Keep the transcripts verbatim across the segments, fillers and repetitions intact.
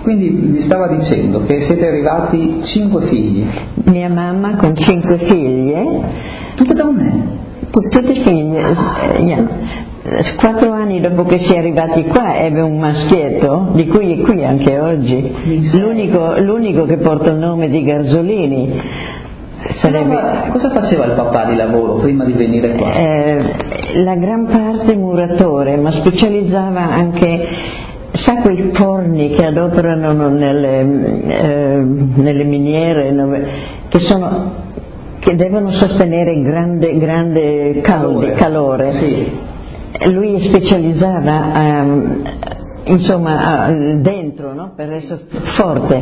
Quindi mi stava dicendo che siete arrivati cinque figli. Mia mamma con cinque figlie. Tutte donne? Tutte figlie, eh, yeah. Quattro anni dopo che si è arrivati qua ebbe un maschietto, di cui è qui anche oggi, l'unico, l'unico che porta il nome di Garzolini. Sarebbe... Cosa, cosa faceva il papà di lavoro prima di venire qua? Eh, la gran parte muratore, ma specializzava anche, sa quei forni che adoperano nelle, eh, nelle miniere, che sono... che devono sostenere grande, grande calore, calore. Sì. Lui specializzava um, insomma uh, dentro, no? Per essere forte,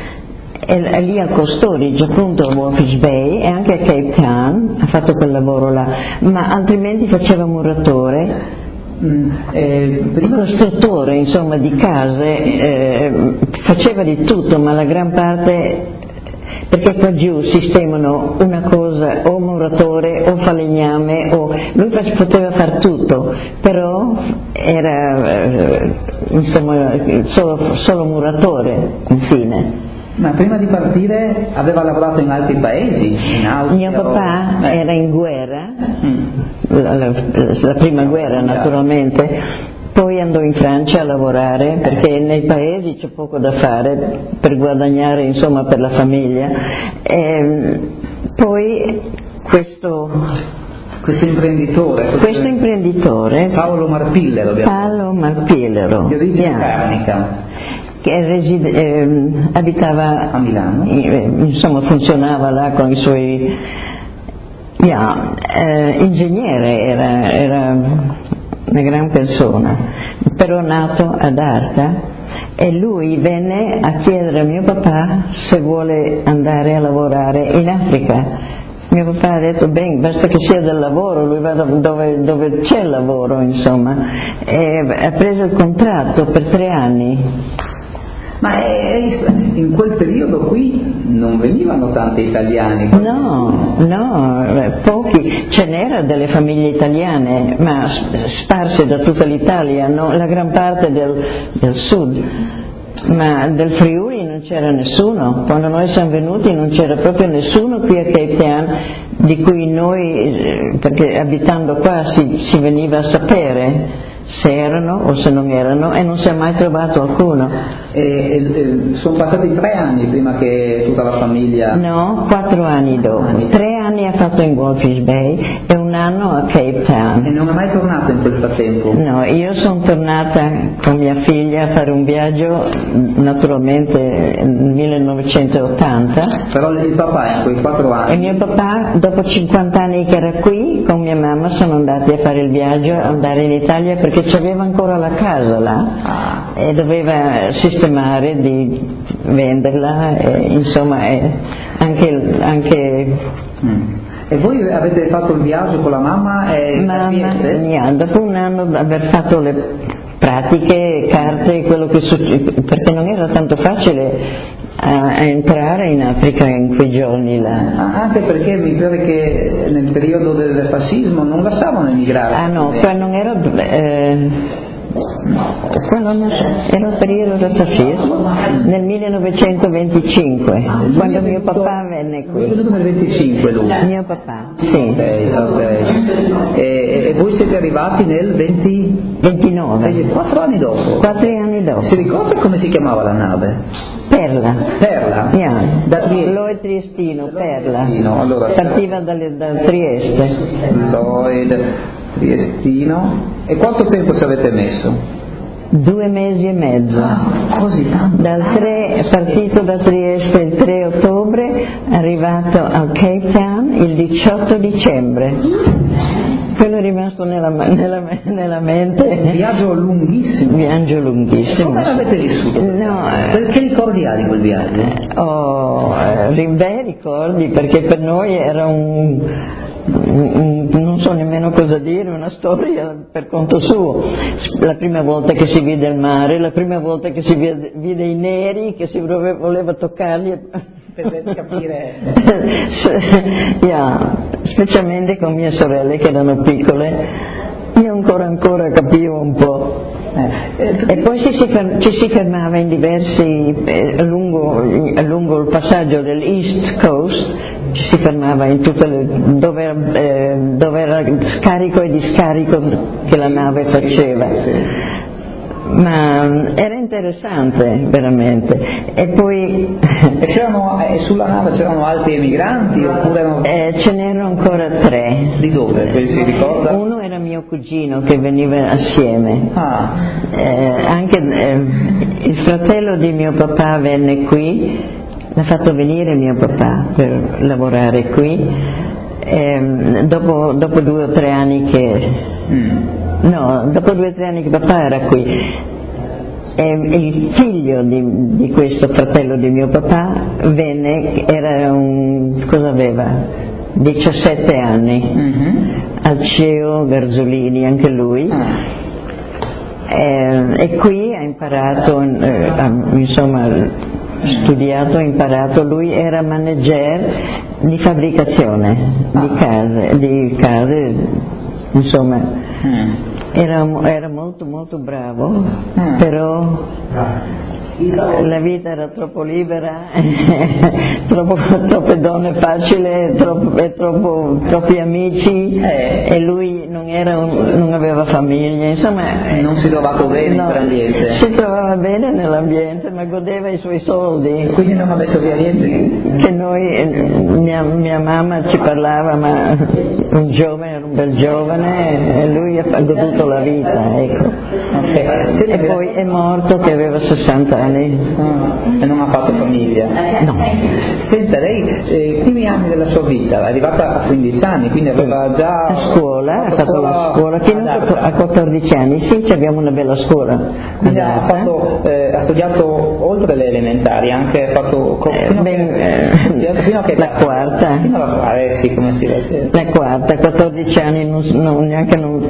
e lì a Costoridge, appunto a Walfish Bay e anche a Cape Town ha fatto quel lavoro là, ma altrimenti faceva muratore. Mm, eh, prima... costruttore insomma di case, eh, faceva di tutto, ma la gran parte, perché qua giù sistemano una cosa, o muratore o falegname, o lui poteva fare tutto, però era eh, insomma solo, solo muratore infine. Ma prima di partire aveva lavorato in altri paesi? In Austria? Mio papà o... eh. era in guerra, mm. la, la, la prima guerra naturalmente. Poi andò in Francia a lavorare perché nei paesi c'è poco da fare per guadagnare, insomma, per la famiglia. E poi questo, questo imprenditore, questo, questo imprenditore Paolo Marpillero, Paolo Marpillero, di origine yeah. carnica, che reside, eh, abitava a Milano, eh, insomma funzionava là con i suoi yeah, eh, ingegnere, era, era una gran persona, però nato ad Arta, e lui venne a chiedere a mio papà se vuole andare a lavorare in Africa. Mio papà ha detto bene, basta che sia del lavoro, lui va dove, dove c'è il lavoro, insomma, e ha preso il contratto per tre anni. Ma in quel periodo qui non venivano tanti italiani? No, no, pochi, ce n'era delle famiglie italiane, ma sparse da tutta l'Italia, no? La gran parte del, del sud, ma del Friuli non c'era nessuno. Quando noi siamo venuti non c'era proprio nessuno qui a Cape Town, di cui noi, perché abitando qua si, si veniva a sapere se erano o se non erano, e non si è mai trovato alcuno. E, e, e sono passati tre anni prima che tutta la famiglia... No, quattro anni dopo. Anni. Tre anni ha fatto in Walfish Bay e un anno a Cape Town. E non è mai tornato in quel frattempo? No, io sono tornata con mia figlia a fare un viaggio, naturalmente nel millenovecentottanta. Però il papà in quei quattro anni... E mio papà, dopo cinquanta anni che era qui, con mia mamma sono andati a fare il viaggio, andare in Italia, perché c'aveva ancora la casa là ah. e doveva sistemare di venderla, e, insomma, e anche... anche mm. E voi avete fatto il viaggio con la mamma e mamma, yeah, dopo un anno di aver fatto le pratiche, carte, quello che succede, perché non era tanto facile a, a entrare in Africa in quei giorni là. Anche perché mi pare che nel periodo del fascismo non lasciavano emigrare. Ah no, qua non era... Eh, quello non so, era il periodo del fascismo, nel millenovecentoventicinque, quando mio papà venne qui. È venuto nel venticinque lui? Mio papà, sì. Ok, ok. E, e voi siete arrivati nel venti... ventinove. Quattro anni dopo? Quattro anni dopo. Si ricorda come si chiamava la nave? Perla. Perla? Yeah. Da Trieste. Lloyd Triestino, Perla. Triestino. Allora, partiva da, da Trieste. Lloyd Triestino. E quanto tempo ci avete messo? Due mesi e mezzo. Ah, così tanto? Dal tre, è partito da Trieste il tre ottobre, arrivato a Cape Town il diciotto dicembre. Quello è rimasto nella, nella, nella mente. Un viaggio lunghissimo. Viaggio lunghissimo. Come l'avete vissuto? No, che ricordi hai di quel viaggio? Ho eh, bei ricordi, perché per noi era un, un, non so nemmeno cosa dire, una storia per conto suo. La prima volta che si vide il mare, la prima volta che si vide, vide i neri, che si voleva, voleva toccarli per capire. Yeah, specialmente con mie sorelle che erano piccole, io ancora ancora capivo un po'. Eh, eh, E poi ci si, fer- ci si fermava in diversi, eh, lungo, lungo il passaggio dell'East Coast, ci si fermava in tutte le, dove, era, eh, dove era scarico e discarico che la nave faceva. Ma era interessante veramente. E poi e c'erano, eh, sulla nave c'erano altri emigranti oppure erano... eh, ce n'erano ancora tre. Di dove? Si ricorda? Uno era mio cugino che veniva assieme. Ah. Eh, anche eh, il fratello di mio papà venne qui, l'ha fatto venire mio papà per lavorare qui, eh, dopo, dopo due o tre anni che Mm. no, dopo due o tre anni che papà era qui. E il figlio di, di questo fratello di mio papà venne, era un, cosa aveva? diciassette anni, Mm-hmm. Alceo Garzolini, anche lui. Ah. Eh, e qui ha imparato, eh, ha, insomma, studiato, imparato. Lui era manager di fabbricazione di case, di case, insomma, Mm. era, era molto molto bravo, Mm. però la vita era troppo libera, troppo, troppe donne facili, troppo, e troppo, troppi amici, Eh. e lui non, era un, non aveva famiglia, insomma Non si è trovato bene no, in quell'ambiente. si trovava bene nell'ambiente, ma godeva i suoi soldi, Quindi non ha messo via niente. che noi, eh, mia, mia mamma ci parlava, ma un giovane era un bel giovane e lui ha goduto la vita, ecco. Okay. E poi è morto che aveva sessanta anni. Ah, e non ha fatto famiglia. No. Senta, lei eh, i primi anni della sua vita è arrivata a quindici anni, quindi aveva già A scuola, ha fatto la scuola, che non a quattordici anni, sì, abbiamo una bella scuola. Quindi ha, fatto, eh, ha studiato oltre le elementari, anche ha fatto co- Eh, fino, ben, che, eh, fino a che la quarta. Fino alla quarta, eh sì, come si dice. La quarta, quattordici anni, non, non, neanche non...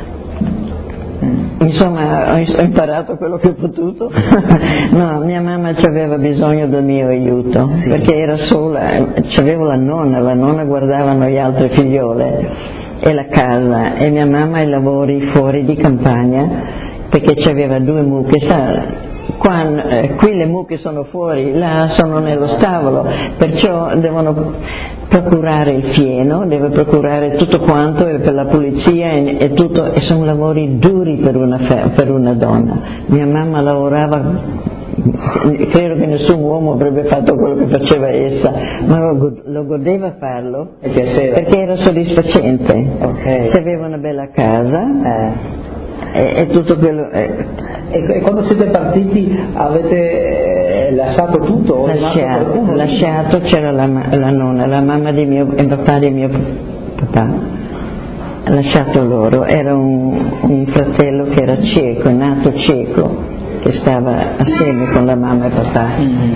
Insomma, ho imparato quello che ho potuto. No, mia mamma ci aveva bisogno del mio aiuto, perché era sola, c'avevo la nonna, la nonna guardava noi altre figliole e la casa, e mia mamma i lavori fuori di campagna, perché c'aveva due mucche, sa, qua, eh, qui le mucche sono fuori, là sono nello stabolo, perciò devono procurare il fieno, deve procurare tutto quanto per la pulizia e, e tutto, e sono lavori duri per una, per una donna. Mia mamma lavorava, credo che nessun uomo avrebbe fatto quello che faceva essa, ma lo, lo godeva farlo perché era soddisfacente. Okay. Se aveva una bella casa eh. e, e tutto quello. Eh, E, e quando siete partiti avete eh, lasciato tutto? O lasciato, lasciato, c'era la, la nonna, la mamma di mio e papà di mio papà, ha lasciato loro, era un, un fratello che era cieco, nato cieco, che stava assieme con la mamma e papà. Mm.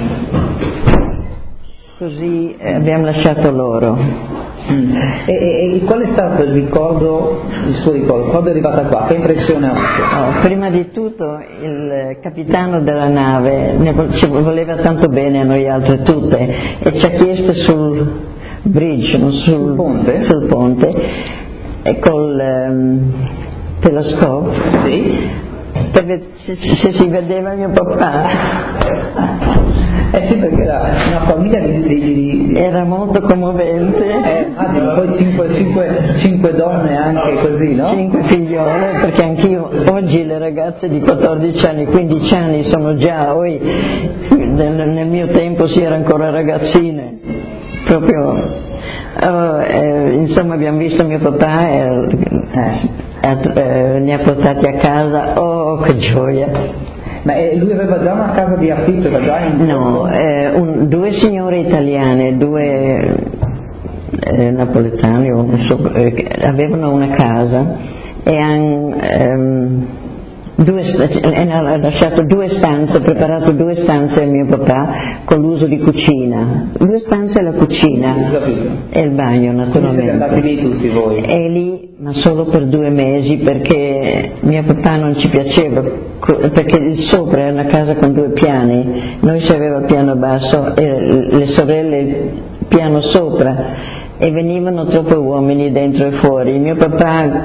Così eh, abbiamo lasciato loro. Mm. E, e, e qual è stato il ricordo, il suo ricordo, quando è arrivata qua, che impressione ha avuto? Oh, prima di tutto il capitano della nave ne vo- ci voleva tanto bene a noi altre tutte e ci ha chiesto sul bridge, non sul, sul ponte, sul ponte e col um, telescopio, sì, per ve- se, se si vedeva mio papà. Eh sì, perché era una famiglia di... di, di, di... Era molto commovente. Eh, immagino, poi cinque, cinque, cinque donne anche così, no? Cinque figliole, perché anch'io, oggi le ragazze di quattordici anni, quindici anni sono già, poi nel, nel mio tempo si era ancora ragazzine, proprio, uh, eh, insomma abbiamo visto mio papà e eh, eh, ne ha portati a casa, oh che gioia! Ma eh, lui aveva già una casa di affitto, era già in... No, eh, un, due signore italiane, due eh, napoletani, o non so, eh, avevano una casa e hanno ehm, ha lasciato due stanze, preparato due stanze a mio papà con l'uso di cucina, due stanze e la cucina e il bagno naturalmente. Siete andati lì tutti voi? E lì, ma solo per due mesi, perché mio papà non ci piaceva, perché il sopra è una casa con due piani, noi si aveva piano basso e le sorelle piano sopra, e venivano troppi uomini dentro e fuori. Mio papà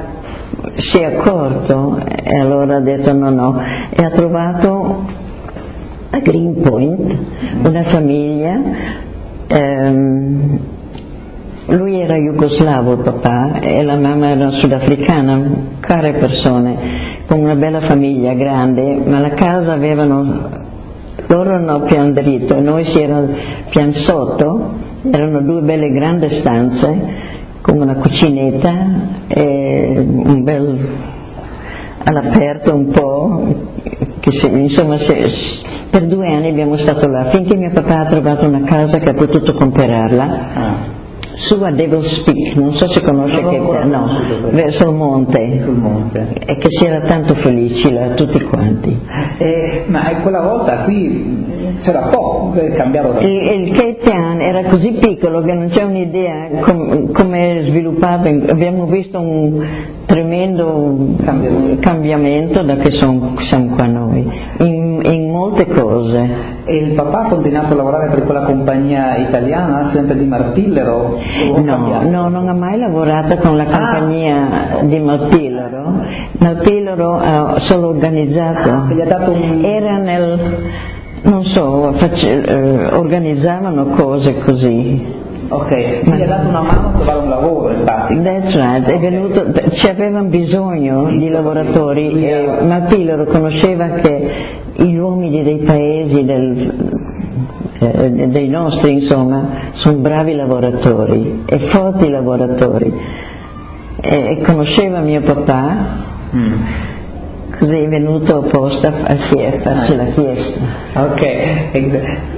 si è accorto e allora ha detto no no, e ha trovato a Greenpoint una famiglia, ehm, lui era jugoslavo il papà e la mamma era sudafricana, care persone, con una bella famiglia grande, ma la casa avevano, loro hanno pian dritto e noi si era pian sotto, erano due belle grandi stanze con una cucinetta e un bel all'aperto un po', che se, insomma se, per due anni abbiamo stato là, finché mio papà ha trovato una casa che ha potuto comprarla. Ah. Su a Devil's Peak, non so se conosce, che no, verso il monte, sul monte, e che si era tanto felici là tutti quanti. Eh, ma quella volta qui c'era poco, è cambiato da... il, il Cape Town era così piccolo che non c'è un'idea com, come sviluppava, abbiamo visto un tremendo cambiamento, cambiamento da che son, siamo qua noi, in, in molte cose. E il papà ha continuato a lavorare per quella compagnia italiana, sempre di Martillero? No, no, non ha mai lavorato con la compagnia ah. di Martillero. Martillero ha solo organizzato. Ah, gli ha dato un... Era nel, non so, face, eh, organizzavano cose così. Ok, sì, gli ha dato una mano a trovare un lavoro, infatti. That's right, è venuto, ci avevano bisogno sì, di lavoratori sì, e Martillero conosceva che gli uomini dei paesi del, eh, dei nostri, insomma, sono bravi lavoratori e forti lavoratori, e, e conosceva mio papà, mm. così è venuto apposta a farci la chiesta. Ok.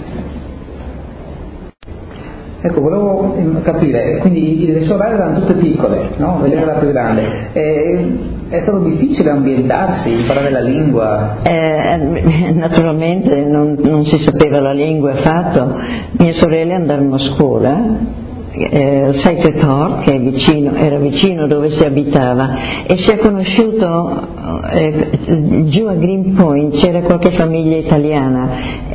Ecco, volevo capire, quindi le sorelle erano tutte piccole, no? Lei era la più grande. E è stato difficile ambientarsi, imparare la lingua? Eh, naturalmente non, non si sapeva la lingua affatto. Mie sorelle andavano a scuola, eh, Sacred Heart, che è vicino, era vicino dove si abitava, e si è conosciuto eh, giù a Greenpoint, c'era qualche famiglia italiana,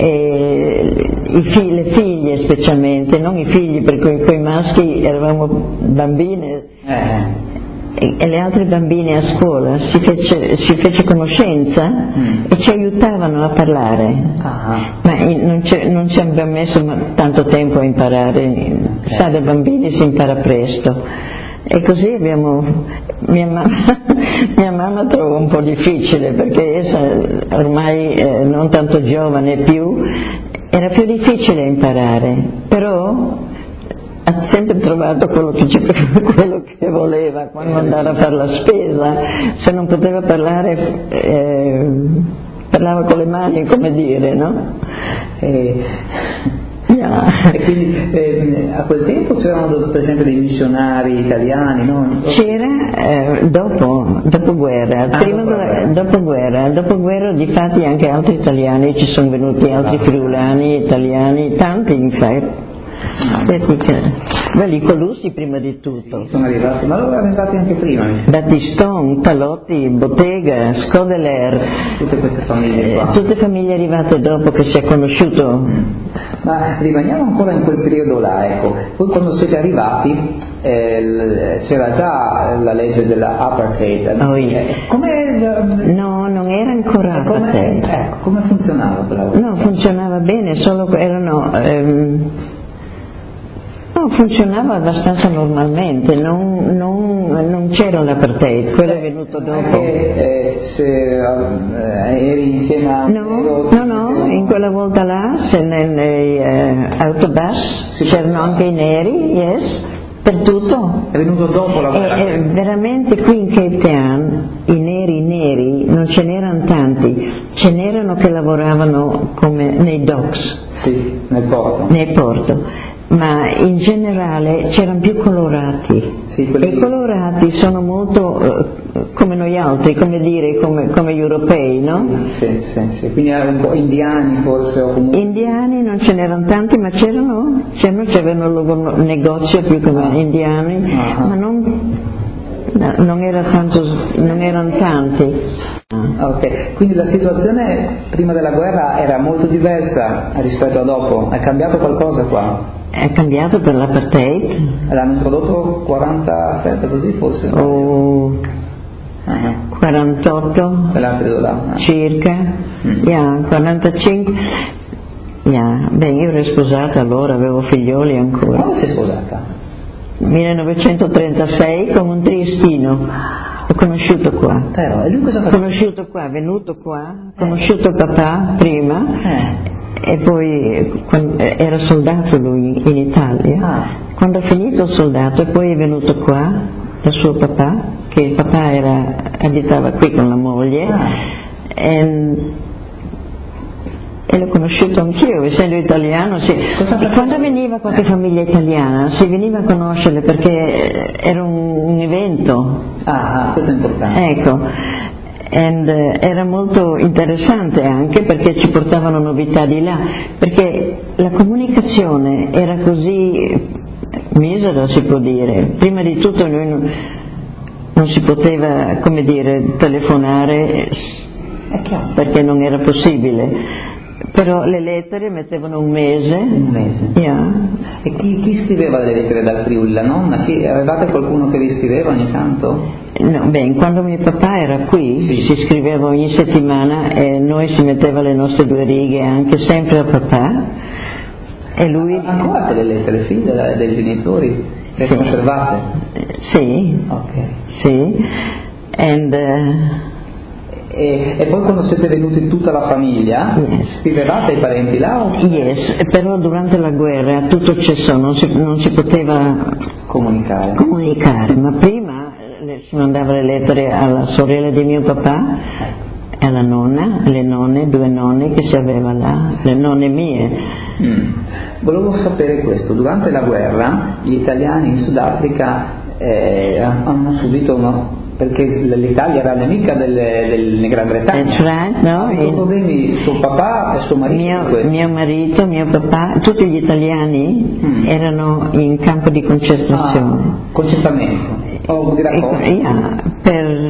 e i figli, le figlie specialmente, non i figli, perché coi maschi eravamo bambine, eh. e, e le altre bambine a scuola si fece, si fece conoscenza mm. e ci aiutavano a parlare. Ah. Ma in, non, non ci abbiamo messo tanto tempo a imparare, okay. Sa, da bambini si impara presto, e così abbiamo, mia mamma, mia mamma trova un po' difficile perché essa ormai eh, non tanto giovane più, era più difficile imparare, però ha sempre trovato quello che, quello che voleva quando andava a fare la spesa. Se non poteva parlare eh, parlava con le mani, come dire, no? E, yeah. E quindi eh, a quel tempo c'erano per esempio dei missionari italiani, no? C'era eh, dopo, dopo guerra, ah, prima dopo, della, dopo guerra, dopo guerra difatti anche altri italiani, ci sono venuti altri friulani italiani, tanti infatti. Beh, i Colussi prima di tutto. Sì, sono arrivati, ma loro erano arrivati anche prima. Battiston, Palotti, Bottega, Scodeler, tutte queste famiglie qua. Eh, tutte famiglie arrivate dopo che si è conosciuto. Ma rimaniamo ancora in quel periodo là, ecco. Poi quando siete arrivati eh, c'era già la legge della apartheid. Oh, yeah. Come? No, non era ancora apartheid. Come, ecco, come funzionava quella volta? No, funzionava bene, solo erano... Ehm, No, funzionava abbastanza normalmente, non, non, non c'era l'apartheid, quello è venuto dopo. Eh, se eh, eri insieme a... No, no, no, in quella volta là, se nei eh, autobus c'erano anche i neri, yes, per tutto. È venuto dopo la guerra. E, e veramente qui in Cape Town i neri neri non ce n'erano tanti, ce n'erano che lavoravano come nei docks. Sì, nel porto. Nel porto. Ma in generale c'erano più colorati, sì, e i colorati sono molto uh, come noi altri, come dire, come, come gli europei, no? Sì, sì, sì, quindi erano un po' indiani forse o comunque... Indiani non ce n'erano tanti, ma c'erano, c'erano, c'erano il loro negozio più che ah. indiani, ah. ma non, no, non, era tanto, non erano tanti. Ok, quindi la situazione prima della guerra era molto diversa rispetto a dopo, è cambiato qualcosa qua? È cambiato per l'apartheid. L'hanno introdotto quarantasette così forse? Oh, uh-huh. quarantotto circa, mm. yeah, quarantacinque. Yeah. Beh, io ero sposata allora, avevo figlioli ancora. Quando sei sposata? millenovecentotrentasei con un triestino. L'ho conosciuto qua. Però, e lui cosa fa? Conosciuto qua, venuto qua, conosciuto papà prima. Eh. E poi quando, era soldato lui in Italia, ah. quando ha finito il soldato e poi è venuto qua da suo papà, che il papà era, abitava qui con la moglie, ah. e, e l'ho conosciuto anch'io, essendo italiano. Sì. E quando veniva qualche eh. famiglia italiana si veniva a conoscerle perché era un, un evento. Ah, questo è importante. Ecco. And, uh, era molto interessante anche perché ci portavano novità di là, perché la comunicazione era così misera, si può dire. Prima di tutto noi non, non si poteva, come dire, telefonare perché non era possibile, però le lettere mettevano un mese. Un mese. Yeah. E chi, chi scriveva le lettere dal Friuli? La nonna? Chi, avevate qualcuno che vi scriveva ogni tanto? No, beh, quando mio papà era qui sì. si scriveva ogni settimana e noi si metteva le nostre due righe anche sempre a papà e lui... Ancora delle lettere, sì, dei, dei genitori che sì. conservate? Sì, ok. Sì, and, uh, e, e poi quando siete venuti tutta la famiglia, yes. scrivevate ai parenti là? O... Yes, però durante la guerra tutto cessò, non si, non si poteva comunicare. comunicare, ma prima si mandava le lettere alla sorella di mio papà e alla nonna, alle nonne, due nonne che si aveva là, le nonne mie. Mm. Volevo sapere questo, durante la guerra gli italiani in Sudafrica eh, hanno subito uno, perché l'Italia era nemica delle, delle Gran Bretagna. That's right, no? Ha avuto problemi suo papà e suo marito? Mio, mio marito, mio papà, tutti gli italiani mm. erano in campo di concentrazione. Ah, concentramento. Oh, yeah, per,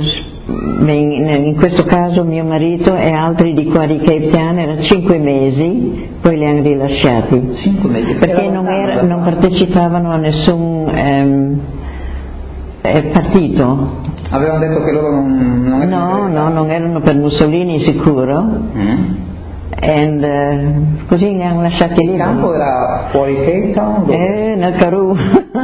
in questo caso mio marito e altri di qua di Cape Town erano cinque mesi, poi li hanno rilasciati. Cinque mesi? Perché non, era, non partecipavano a nessun ehm, partito. Avevano detto che loro non, non erano... No, no, non erano per Mussolini sicuro. Mm. And, uh, così li hanno lasciati lì. Il campo era fuori Cape Town? Eh, nel Karoo.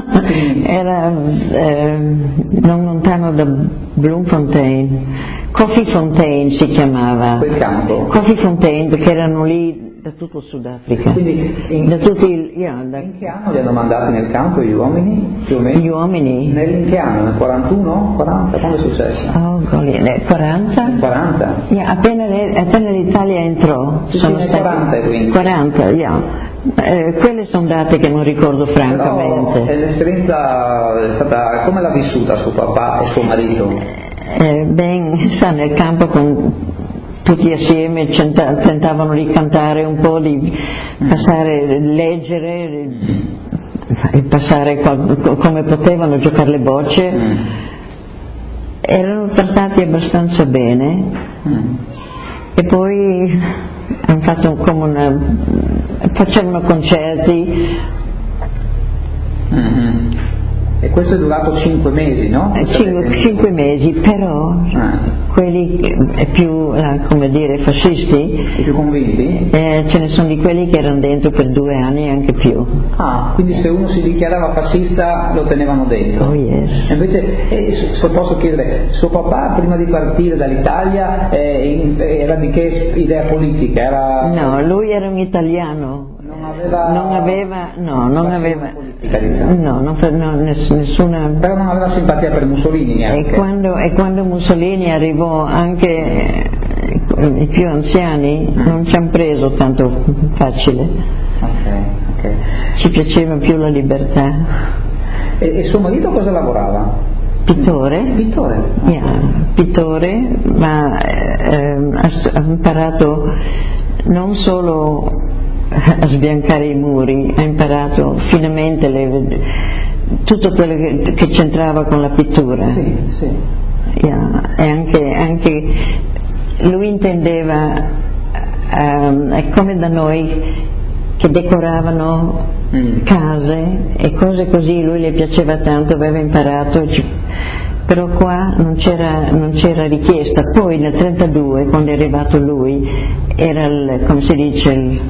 Era eh, non lontano da Bloemfontein. Coffee Fontaine si chiamava. Quel campo? Coffee Fontaine, perché erano lì da tutto il Sudafrica. Quindi in, da tutti il, yeah, da, in che anno li hanno mandati nel campo gli uomini? Più o meno? Gli uomini? Nel, in che anno? Nel quarantuno? quaranta? Quando è successo? Oh, golly, nel quaranta? Nel quaranta? Yeah, appena, appena l'Italia entrò. Sì, sono nel stati quaranta quindi? quaranta, yeah. Eh, quelle sono date che non ricordo francamente. Però l'esperienza è stata, come l'ha vissuta suo papà e suo marito? Eh, ben, sa, nel campo con tutti assieme tentavano di cantare un po', di passare, leggere, di passare come potevano, giocare le bocce. Mm. Erano trattati abbastanza bene. Mm. E poi hanno fatto come una, facevano concerti. Mm-hmm. E questo è durato cinque mesi, no? Cinque, cinque mesi, però ah. quelli più, come dire, fascisti, i più convinti? Eh, ce ne sono di quelli che erano dentro per due anni e anche più. Ah, quindi se uno si dichiarava fascista lo tenevano dentro? Oh yes. E invece, eh, se posso chiedere, suo papà prima di partire dall'Italia eh, era di che idea politica? Era... No, lui era un italiano. Non aveva, non aveva no, non aveva politica, diciamo. no, non, no, nessuna. Però non aveva simpatia per Mussolini neanche. E quando, e quando Mussolini arrivò, anche i più anziani mm. non ci hanno preso tanto facile. Okay, okay. Ci piaceva più la libertà. E, e suo marito cosa lavorava? Pittore. Pittore. Yeah, pittore, ma eh, ha imparato non solo a sbiancare i muri, ha imparato finamente le, tutto quello che, che c'entrava con la pittura. Sì, sì. Yeah. E anche, anche lui intendeva, um, è come da noi che decoravano mm. case e cose così, lui le piaceva tanto, aveva imparato, ci, però qua non c'era, non c'era richiesta. Poi nel trentadue, quando è arrivato lui, era il, come si dice, il,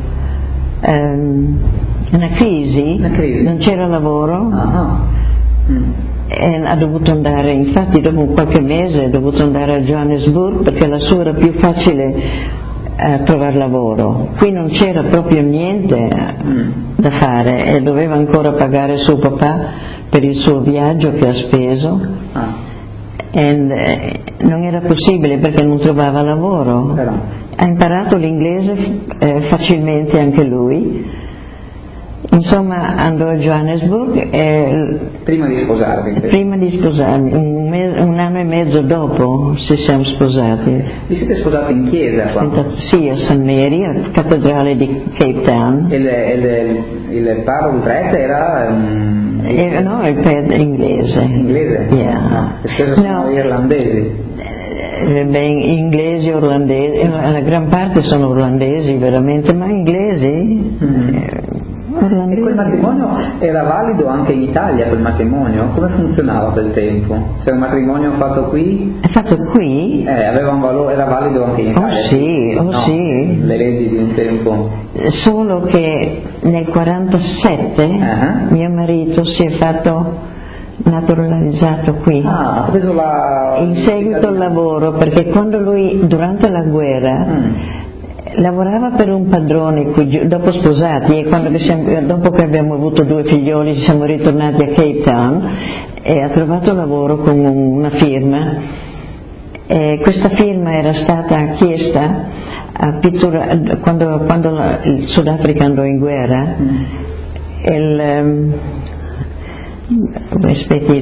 um, una crisi, una crisi, non c'era lavoro. Ah. Mm. E ha dovuto andare, infatti dopo qualche mese è dovuto andare a Johannesburg perché lassù era più facile eh, trovare lavoro. Qui non c'era proprio niente mm. da fare e doveva ancora pagare suo papà per il suo viaggio che ha speso. Ah. E eh, non era possibile perché non trovava lavoro. Però. Ha imparato l'inglese eh, facilmente anche lui. Insomma, andò a Johannesburg e prima di sposarvi? Prima di sposarmi, un, me- un anno e mezzo dopo ci siamo sposati. Vi siete sposati in chiesa qua? Sì, a San Mary, a cattedrale di Cape Town. E le, le, il parroco, il prete era... Um, eh, no, il prete inglese. Inglese? Yeah. No, spesso sono no. irlandesi. Eh, beh, inglesi, orlandesi, la gran parte sono orlandesi veramente, ma inglesi... Mm-hmm. Eh, E quel matrimonio era valido anche in Italia, quel matrimonio? Come funzionava quel tempo? Se un matrimonio fatto qui... È fatto qui? Eh, aveva un valore, era valido anche in Italia? Oh sì, oh no, sì. Le leggi di un tempo. Solo che nel quarantasette uh-huh. mio marito si è fatto naturalizzato qui. Ah, ha preso la... In seguito al lavoro, perché quando lui, durante la guerra... Mm. lavorava per un padrone qui, dopo sposati, e quando siamo, dopo che abbiamo avuto due figlioli siamo ritornati a Cape Town e ha trovato lavoro con una firma e questa firma era stata chiesta a pittura, quando, quando il Sudafrica andò in guerra mm. il, aspetti,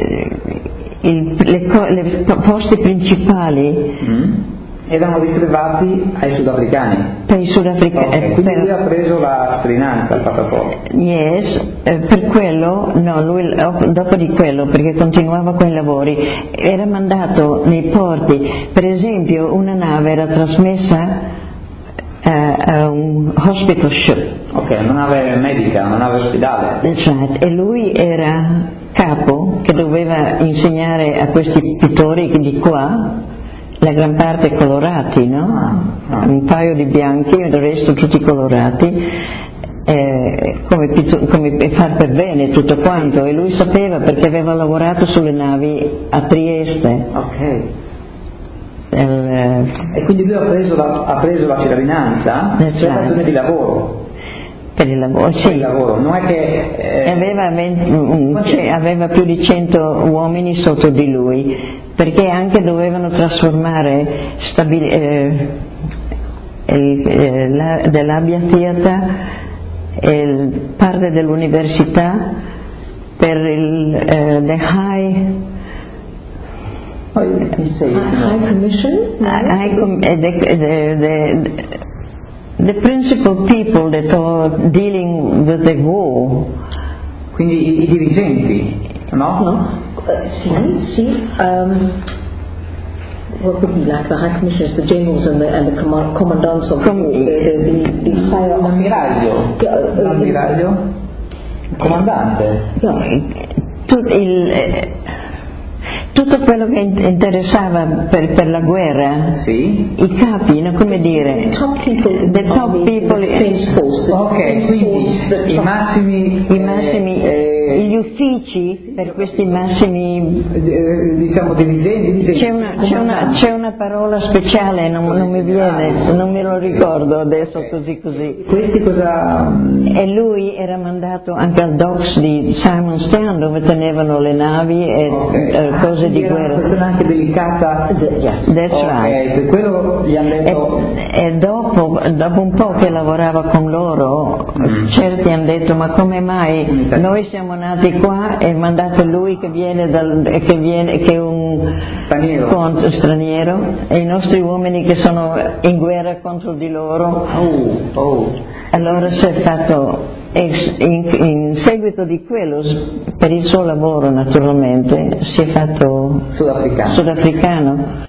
il, le, le posti principali mm. erano riservati ai sudafricani. Per i sudafricani. Okay, quindi lui ha preso la cittadinanza, il passaporto. Yes, eh, per quello, no, lui dopo di quello, perché continuava con i lavori, era mandato nei porti. Per esempio, una nave era trasmessa eh, a un hospital ship. Ok, una nave medica, una nave ospedale. That's right. E lui era capo che doveva insegnare a questi pittori di qua, la gran parte colorati, no? Ah, ah. Un paio di bianchi, il resto tutti colorati, eh, come, come far per bene tutto quanto, e lui sapeva perché aveva lavorato sulle navi a Trieste. Ok. El, e quindi lui ha preso la, ha preso la cittadinanza per ragione di lavoro. Per il lavoro, sì. Per il lavoro, non è che... Eh... Aveva, venti, aveva più di cento uomini sotto di lui, perché anche dovevano trasformare stabili, eh, il, eh, la, dell'Abbia Theatre e parte dell'università per il eh, the high oh, high commission high com- the, the, the, the principal people that are dealing with the war. Quindi i, i dirigenti, no? No. Uh, sì, sì. Um, what would be like the high commissioners, the generals and the, and the command, commandants of Com- the, the, the, the higher l'ammiraglio, yeah, uh, l'ammiraglio, il comandante. Yeah. Tut, il, eh, tutto quello che interessava per, per la guerra, sì. I capi, no, come dire, the top people, the top people, the defense force, the ok, defense quindi force, i massimi, i massimi, eh, gli uffici per questi massimi, eh, diciamo dirigenti, dirigenti c'è, una, c'è, una, c'è una parola speciale, non, non mi viene, non me lo ricordo adesso così così. Questi cosa... E lui era mandato anche al docks di Simon's Town dove tenevano le navi e okay. eh, cose di era guerra. Una questione anche delicata. Yes, that's okay, right. Per quello gli hanno detto... E, e dopo, dopo un po' che lavorava con loro, mm. certi hanno detto: ma come mai noi siamo nati qua e mandate lui che viene dal, che viene che è un straniero. Contro, straniero e i nostri uomini che sono in guerra contro di loro. Oh, oh. Allora si è fatto. In, in seguito di quello, per il suo lavoro naturalmente, si è fatto sudafricano. sudafricano.